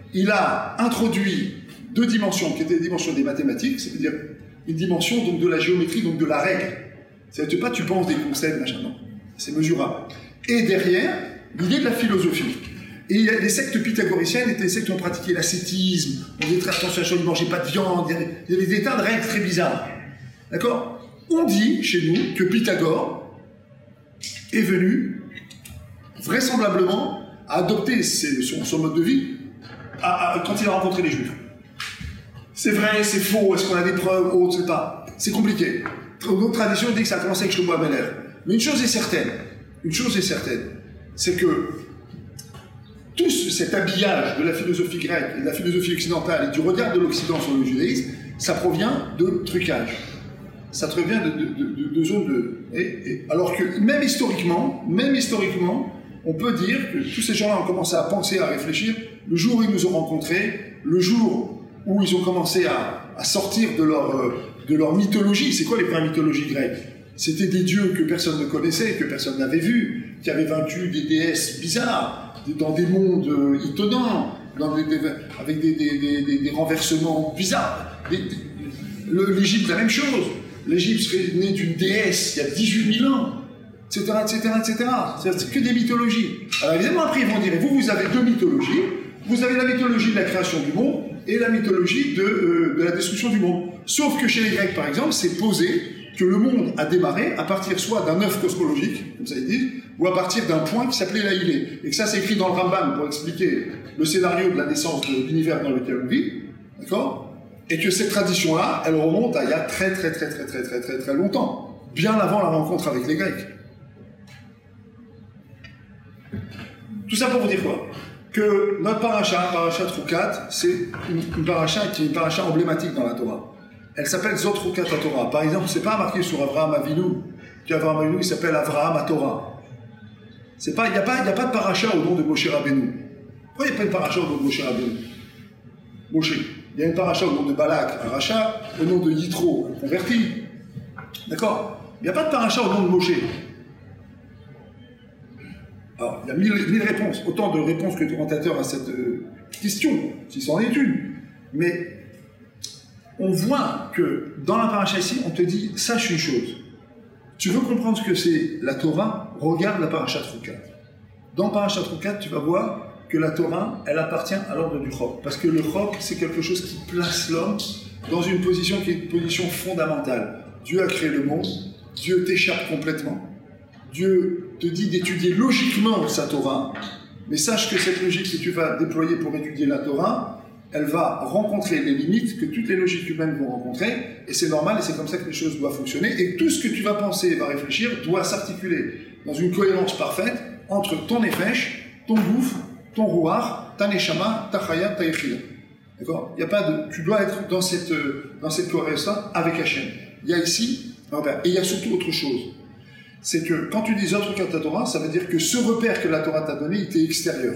[SPEAKER 1] il a introduit deux dimensions, qui étaient les dimensions des mathématiques, c'est-à-dire une dimension donc, de la géométrie, donc de la règle. C'est-à-dire pas tu penses des concepts, machin, non. C'est mesurable. Et derrière, l'idée de la philosophie. Et les sectes pythagoriciennes étaient des sectes qui ont pratiqué l'ascétisme, on faisait très attention à ça, ils ne mangeaient pas de viande, il y avait, il y avait des tas de règles très bizarres. D'accord? On dit, chez nous, que Pythagore est venu, vraisemblablement, à adopter ses, son, son mode de vie à, à, quand il a rencontré les Juifs. C'est vrai, c'est faux, est-ce qu'on a des preuves, autres, c'est pas. C'est compliqué. Notre tradition dit que ça a commencé avec Shlomo Ameler. Mais une chose est certaine, une chose est certaine, c'est que tout cet habillage de la philosophie grecque et de la philosophie occidentale et du regard de l'Occident sur le judaïsme, ça provient de trucage. Ça provient de, de, de, de zones de... Et, et, alors que même historiquement, même historiquement, on peut dire que tous ces gens-là ont commencé à penser, à réfléchir, le jour où ils nous ont rencontrés, le jour où ils ont commencé à, à sortir de leur, de leur mythologie. C'est quoi les premières mythologies grecques? C'était des dieux que personne ne connaissait, que personne n'avait vus, qui avaient vaincu des déesses bizarres, dans des mondes euh, étonnants, dans des, des, avec des, des, des, des renversements bizarres. L'Égypte, la même chose. L'Égypte serait née d'une déesse il y a dix-huit mille ans, et cetera, et cetera, et cetera. C'est que des mythologies. Alors évidemment, après, ils vont dire, vous, vous avez deux mythologies. Vous avez la mythologie de la création du monde et la mythologie de, euh, de la destruction du monde. Sauf que chez les Grecs, par exemple, c'est posé que le monde a démarré à partir soit d'un œuf cosmologique, comme ça ils disent, ou à partir d'un point qui s'appelait la Hilée. Et que ça, c'est écrit dans le Rambam pour expliquer le scénario de la naissance de l'univers dans lequel on vit, d'accord? Et que cette tradition-là, elle remonte à il y a très très très très très très très très longtemps, bien avant la rencontre avec les Grecs. Tout ça pour vous dire quoi? Que notre paracha, paracha Troukat, c'est une, une paracha qui est une paracha emblématique dans la Torah. Elle s'appelle Zot Troukat HaTorah. Par exemple, c'est pas marqué sur Avraham Avinu, qu'Avraham Avinu, il s'appelle Avraham HaTorah. C'est pas, il n'y a pas, il n'y a pas de paracha au nom de Moshe Rabbeinu. Pourquoi il n'y a pas de paracha au nom de Moshe Rabbeinu? Moshe. Il y a une paracha au nom de Balak, un rachat, au nom de Yitro, un converti. D'accord? Il n'y a pas de paracha au nom de Moshe. Alors, il y a mille, mille réponses, autant de réponses que de commentateurs à cette euh, question, si c'en est une. Mais on voit que dans la paracha ici, on te dit, sache une chose. Tu veux comprendre ce que c'est la Torah? Regarde la paracha Troukat. Dans paracha Troukat, tu vas voir que la Torah, elle appartient à l'ordre du Chok. Parce que le Chok, c'est quelque chose qui place l'homme dans une position qui est une position fondamentale. Dieu a créé le monde, Dieu t'échappe complètement. Dieu te dit d'étudier logiquement sa Torah, mais sache que cette logique que tu vas déployer pour étudier la Torah, elle va rencontrer les limites que toutes les logiques humaines vont rencontrer, et c'est normal, et c'est comme ça que les choses doivent fonctionner, et tout ce que tu vas penser et va réfléchir doit s'articuler dans une cohérence parfaite entre ton nefesh, ton gouffre, ton rouar, ta neshama, ta chaya, ta yechila. D'accord? Il y a pas de, tu dois être dans cette, dans cette cohérence-là avec Hachem. Il y a ici, et il y a surtout autre chose. C'est que quand tu dis autre que ta Torah, ça veut dire que ce repère que la Torah t'a donné, il était extérieur.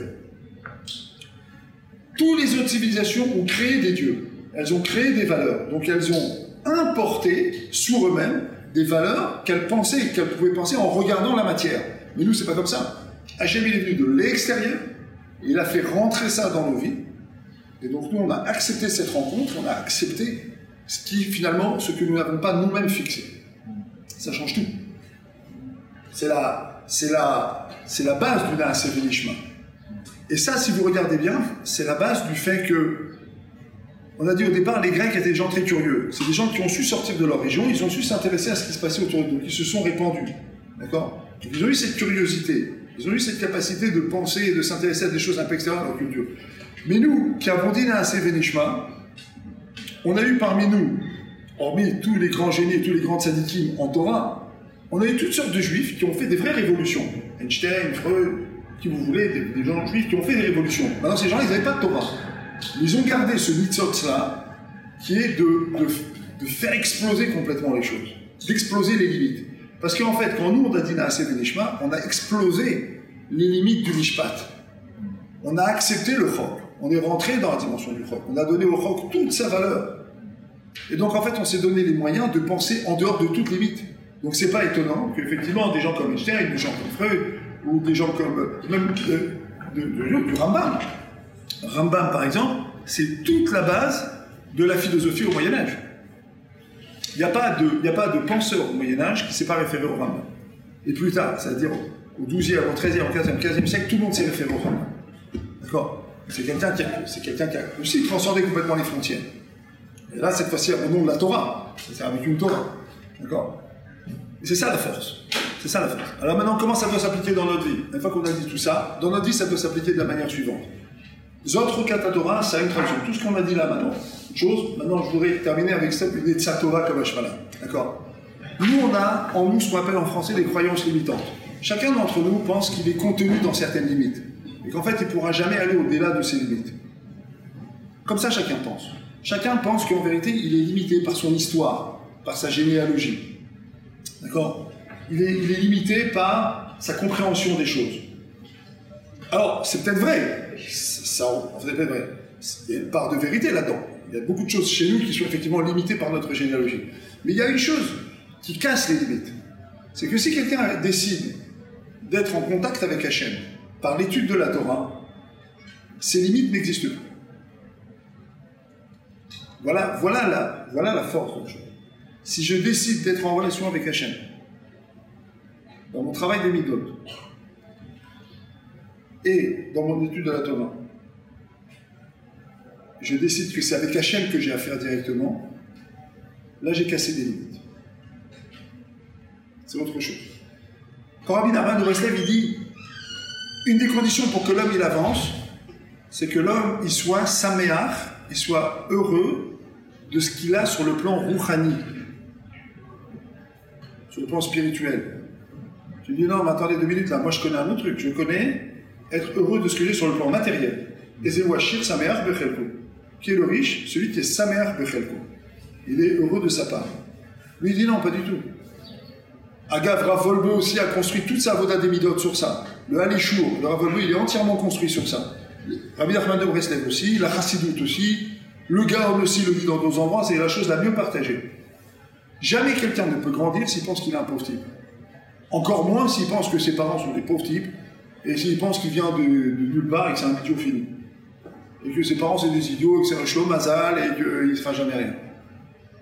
[SPEAKER 1] Toutes les autres civilisations ont créé des dieux. Elles ont créé des valeurs. Donc elles ont importé sur eux-mêmes des valeurs qu'elles pensaient, qu'elles pouvaient penser en regardant la matière. Mais nous, c'est pas comme ça. Hachem, il est venu de l'extérieur, il a fait rentrer ça dans nos vies. Et donc nous, on a accepté cette rencontre, on a accepté ce qui, finalement, ce que nous n'avons pas nous-mêmes fixé. Ça change tout. C'est la, c'est la, c'est la base du Naaseh V'Nishma. Et ça, si vous regardez bien, c'est la base du fait que, on a dit au départ, les Grecs étaient des gens très curieux. C'est des gens qui ont su sortir de leur région, ils ont su s'intéresser à ce qui se passait autour d'eux, ils se sont répandus. D'accord? Ils ont eu cette curiosité, ils ont eu cette capacité de penser et de s'intéresser à des choses un peu extérieures à leur culture. Mais nous, qui avons dit Naaseh V'Nishma, on a eu parmi nous, hormis tous les grands génies et tous les grands tzadikim en Torah, on a eu toutes sortes de juifs qui ont fait des vraies révolutions. Einstein, Freud, qui vous voulez, des, des gens juifs qui ont fait des révolutions. Maintenant, ces gens, ils n'avaient pas de Torah. Ils ont gardé ce nitzotz-là, qui est de, de, de faire exploser complètement les choses, d'exploser les limites. Parce qu'en fait, quand nous, on a dit Naaseh V'Nishma, on a explosé les limites du Mishpat. On a accepté le Chok. On est rentré dans la dimension du Chok. On a donné au Chok toute sa valeur. Et donc, en fait, on s'est donné les moyens de penser en dehors de toute limite. Donc c'est pas étonnant qu'effectivement des gens comme Einstein, des gens comme Freud, ou des gens comme même de, de, de, du Rambam, Rambam, par exemple, c'est toute la base de la philosophie au Moyen-Âge. Il n'y a pas de, il n'y a pas de penseur au Moyen-Âge qui ne s'est pas référé au Rambam. Et plus tard, c'est-à-dire au douzième, au treizième, au quinzième, quinzième siècle, tout le monde s'est référé au Rambam. D'accord ? C'est quelqu'un qui a, c'est quelqu'un qui a aussi transcendé complètement les frontières. Et là, cette fois-ci, au nom de la Torah. C'est avec une Torah. D'accord ? Et c'est ça la force. C'est ça la force. Alors maintenant, comment ça doit s'appliquer dans notre vie ? Une fois qu'on a dit tout ça, dans notre vie, ça doit s'appliquer de la manière suivante. Zot Torah, ça a une traduction. Tout ce qu'on a dit là maintenant. Chose, maintenant je voudrais terminer avec cette idée de Satora comme Hashmala. D'accord ? Nous, on a en nous ce qu'on appelle en français des croyances limitantes. Chacun d'entre nous pense qu'il est contenu dans certaines limites. Et qu'en fait, il ne pourra jamais aller au-delà de ces limites. Comme ça, chacun pense. Chacun pense qu'en vérité, il est limité par son histoire, par sa généalogie. D'accord ? il est, il est limité par sa compréhension des choses. Alors, c'est peut-être vrai. Ça, c'est peut-être vrai. Il y a une part de vérité là-dedans. Il y a beaucoup de choses chez nous qui sont effectivement limitées par notre généalogie. Mais il y a une chose qui casse les limites. C'est que si quelqu'un décide d'être en contact avec Hachem par l'étude de la Torah, ces limites n'existent plus. Voilà, voilà, la, voilà la force de la chose. Si je décide d'être en relation avec Hachem, dans mon travail des Midot, et dans mon étude de la Torah, je décide que c'est avec Hachem que j'ai affaire directement, là j'ai cassé des limites. C'est autre chose. Quand Rabbi Nachman de Breslev, il dit une des conditions pour que l'homme il avance, c'est que l'homme il soit saméach, il soit heureux de ce qu'il a sur le plan rouhani, sur le plan spirituel. Tu dis non, mais attendez deux minutes là, moi je connais un autre truc, je connais être heureux de ce que j'ai sur le plan matériel. Et c'est Washir Sameach Bechelko, qui est le riche, celui qui est Sameach Bechelko. Il est heureux de sa part. Lui il dit non, pas du tout. Agav Rav Wolbe aussi a construit toute sa Avoda des Midot sur ça. Le Halishur, le Rav Wolbe, il est entièrement construit sur ça. Rabbi Nachman de Breslev aussi, la Chassidut aussi, le Gaon aussi le dit dans d'autres endroits, c'est la chose la mieux partagée. Jamais quelqu'un ne peut grandir s'il pense qu'il est un pauvre type. Encore moins s'il pense que ses parents sont des pauvres types, et s'il pense qu'il vient de, de nulle part et que c'est un idiot fini. Et que ses parents c'est des idiots, et que c'est un shlom mazal, et qu'il ne fera jamais rien. Pourquoi ?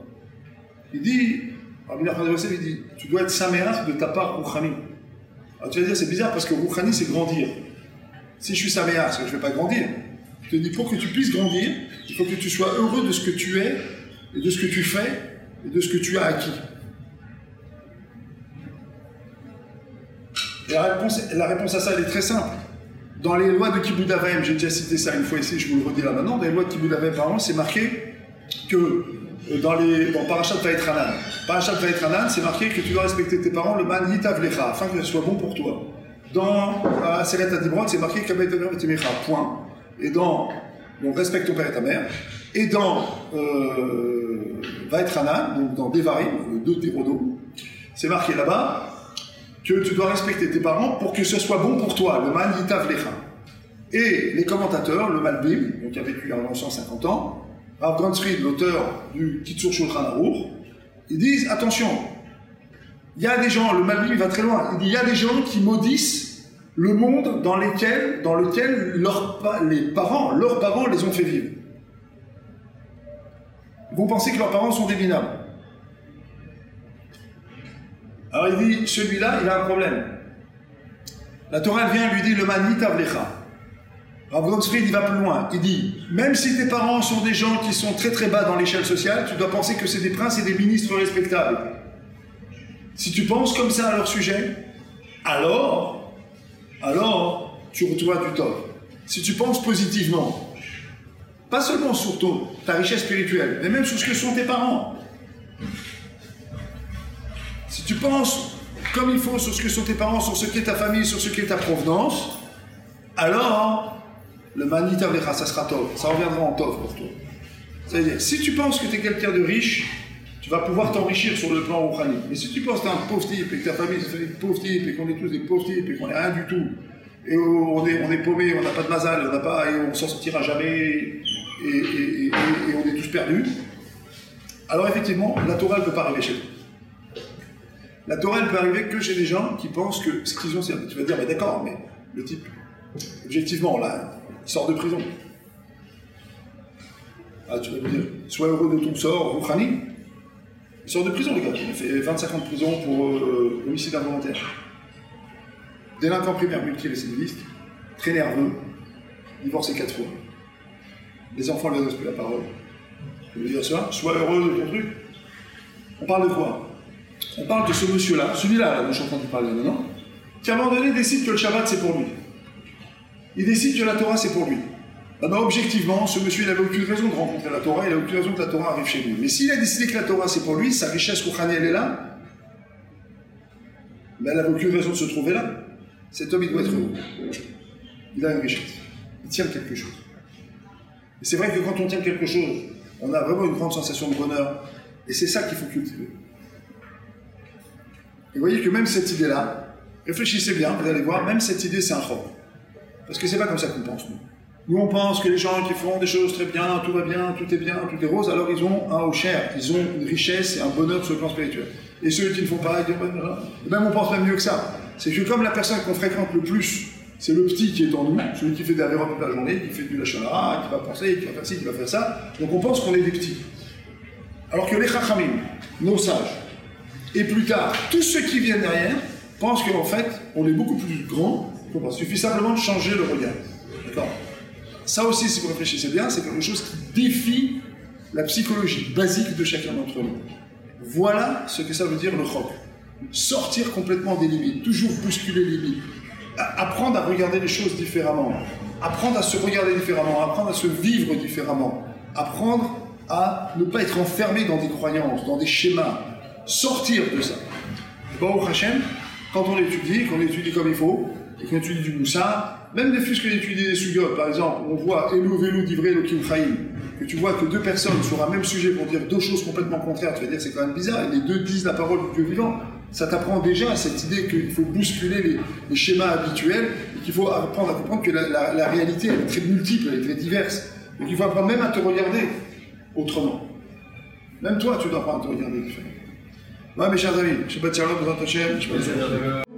[SPEAKER 1] Il dit, Rabbi Nachman de Breslev, il dit, tu dois être saméach de ta part rouchani. Alors tu vas dire, c'est bizarre parce que rouchani c'est grandir. Si je suis saméach, je ne vais pas grandir. Je te dis, pour que tu puisses grandir, il faut que tu sois heureux de ce que tu es, et de ce que tu fais, et de ce que tu as acquis. Et la réponse, la réponse à ça, elle est très simple. Dans les lois de Kibud Avaim, j'ai déjà cité ça une fois ici, je vous le redis là maintenant, dans les lois de Kibud Avaim, par exemple, c'est marqué que dans, les, dans Parashat Vaetranan, Parashat Vaetranan, c'est marqué que tu dois respecter tes parents, le man yitav lecha, afin que ce soit bon pour toi. Dans Aseret Adibrot, c'est marqué Kabet Temecha, point. Et dans, donc respecte ton père et ta mère. Et dans euh, Vaetranan, donc dans Devarim, le deux Dérodo, c'est marqué là-bas que tu dois respecter tes parents pour que ce soit bon pour toi, le man yitav lecha. Et les commentateurs, le Malbim, donc qui a vécu avant cent cinquante ans, Rav Ganzfried, l'auteur du Kitzur Shulchan Aruch, ils disent attention, il y a des gens, le Malbim il va très loin, il dit il y a des gens qui maudissent le monde dans lequel, dans lequel leurs, les parents, leurs parents les ont fait vivre. Ils vont penser que leurs parents sont des minables. Alors il dit, celui-là, il a un problème. La Torah elle vient lui dit le man yitav lecha. Rav Ganzfried il va plus loin. Il dit, même si tes parents sont des gens qui sont très très bas dans l'échelle sociale, tu dois penser que c'est des princes et des ministres respectables. Si tu penses comme ça à leur sujet, alors, alors, tu retrouves du tort. Si tu penses positivement, pas seulement sur ton, ta richesse spirituelle, mais même sur ce que sont tes parents. Si tu penses comme il faut sur ce que sont tes parents, sur ce qu'est ta famille, sur ce qu'est ta provenance, alors, le man yitav lecha, ça sera tov, ça reviendra en tov pour toi. C'est-à-dire, si tu penses que tu es quelqu'un de riche, tu vas pouvoir t'enrichir sur le plan rouhani. Mais si tu penses que tu es un pauvre type, et que ta famille c'est des pauvres types, et qu'on est tous des pauvres types, et qu'on n'est rien du tout, et on est, on est paumé, on n'a pas de mazal, on n'a pas, et on s'en sortira jamais, et, et, et, et, et on est tous perdus, alors effectivement, la Torah ne peut pas arriver chez toi. La Torah, elle peut arriver que chez des gens qui pensent que ce qu'ils ont, c'est... Tu vas dire, mais d'accord, mais le type, Objectivement, là, il sort de prison. Ah, tu vas me dire, sois heureux de ton sort, Rouhani. Il sort de prison, les gars. Il a fait vingt-cinq ans de prison pour euh, homicide involontaire. Délinquant primaire, multirécidiviste, très nerveux, divorcé quatre fois. Les enfants lui adressent plus la parole. Je veux dire ça, sois heureux de ton truc. On parle de quoi? On parle de ce monsieur-là, celui-là, là, dont je suis en train de parler maintenant, qui à un moment donné décide que le Shabbat c'est pour lui. Il décide que la Torah c'est pour lui. Alors, objectivement, ce monsieur, il n'avait aucune raison de rencontrer la Torah, il n'a aucune raison que la Torah arrive chez lui. Mais s'il a décidé que la Torah c'est pour lui, sa richesse rouhani elle est là, mais elle n'avait aucune raison de se trouver là. Cet homme, il doit être heureux. Il a une richesse. Il tient quelque chose. Et c'est vrai que quand on tient quelque chose, on a vraiment une grande sensation de bonheur. Et c'est ça qu'il faut cultiver. Et vous voyez que même cette idée-là, réfléchissez bien, vous allez voir, même cette idée, c'est un choc. Parce que c'est pas comme ça qu'on pense, nous. Nous, on pense que les gens qui font des choses très bien, tout va bien, tout est bien, tout est rose, alors ils ont un hocher, ils ont une richesse et un bonheur sur le plan spirituel. Et ceux qui ne font pas, ils disent, et même on pense même mieux que ça. C'est que comme la personne qu'on fréquente le plus, c'est le petit qui est en nous, celui qui fait des avéros toute la journée, qui fait du lachonara, qui va penser, qui va faire ci, qui va faire ça, donc on pense qu'on est des petits. Alors que les chachamim, nos sages, et plus tard, tous ceux qui viennent derrière, pensent qu'en fait, on est beaucoup plus grand, il suffit simplement de changer le regard. D'accord ? Ça aussi, si vous réfléchissez bien, c'est quelque chose qui défie la psychologie basique de chacun d'entre nous. Voilà ce que ça veut dire le chok. Sortir complètement des limites, toujours bousculer les limites, apprendre à regarder les choses différemment, apprendre à se regarder différemment, apprendre à se vivre différemment, apprendre à ne pas être enfermé dans des croyances, dans des schémas, sortir de ça. Baruch Hashem, quand on étudie, qu'on étudie comme il faut, et qu'on étudie du Moussa, même des plus que d'étudier des sugotes, par exemple, on voit Elou Velou d'Ivré Elohim Chaim, que tu vois que deux personnes sur un même sujet vont dire deux choses complètement contraires, tu vas dire c'est quand même bizarre, et les deux disent la parole du Dieu vivant. Ça t'apprend déjà cette idée qu'il faut bousculer les, les schémas habituels, et qu'il faut apprendre à comprendre que la, la, la réalité elle est très multiple, elle est très diverse. Donc il faut apprendre même à te regarder autrement. Même toi, tu dois apprendre à te regarder différemment. Ouais, mes chers amis, Shabbat Shalom, Bezrat Hashem,